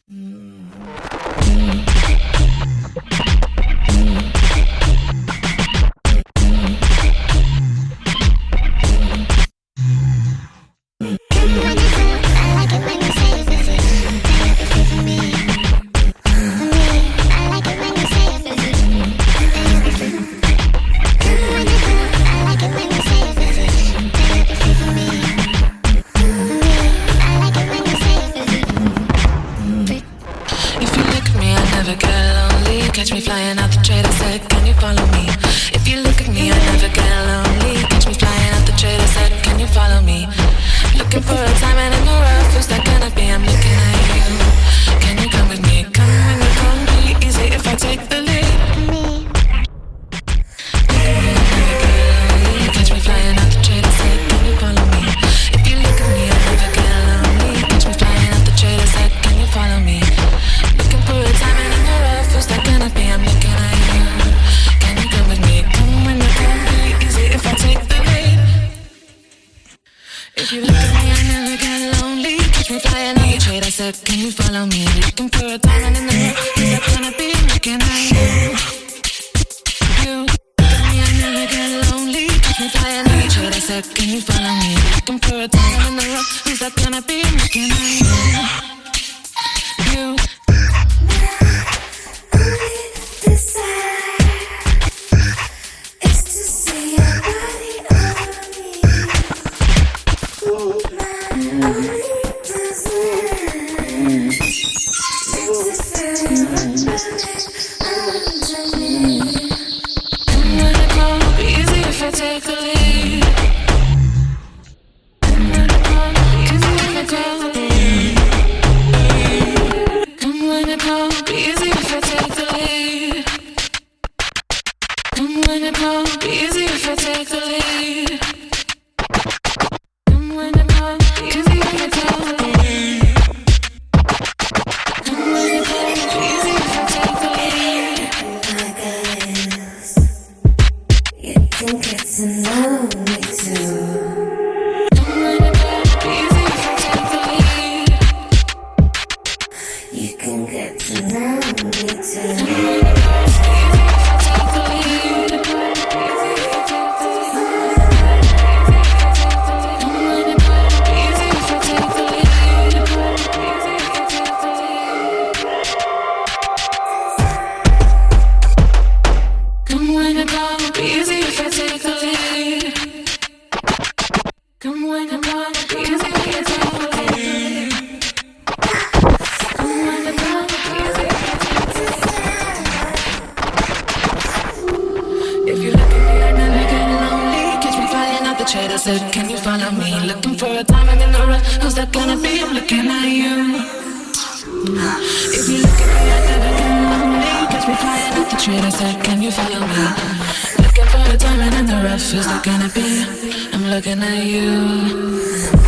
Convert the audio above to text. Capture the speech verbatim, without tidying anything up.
Catch me flying out the trade, I said, can you follow me? If you look at me, I never get lonely. Catch me flying out the trade, I said, can you follow me? Looking for a diamond in the rough, who's that gonna be? I'm looking at you. Can you come with me? Come when you come, be easy if I take the lead. Look at me, I never get lonely. Catch me flying out the trade, I said, can you follow me? If you look at me, I never get lonely. Catch me flying out the trade, I said, can you follow me? Looking for a diamond in the rough, who's that gonna be? I'm looking at you. Can you come with me? Come when you come, be easy if I take the lead. If you look at me, I never get lonely. Catch me flying on the trade, I said, can you follow me? Looking for a diamond in the rough, who's that gonna be? I'm looking at you. You look at me, I never get lonely. Catch me flying on the trade, I said, can you follow me? Looking for a diamond in the rough, who's that gonna be? I'm looking at you. You. Can you follow me? Looking for a diamond in the rough, who's that gonna be? I'm looking at you. If you look at me, I never get lonely. Catch me flying out the trade, I said, can you follow me? Looking for a diamond in the rough, who's that gonna be? I'm looking at you.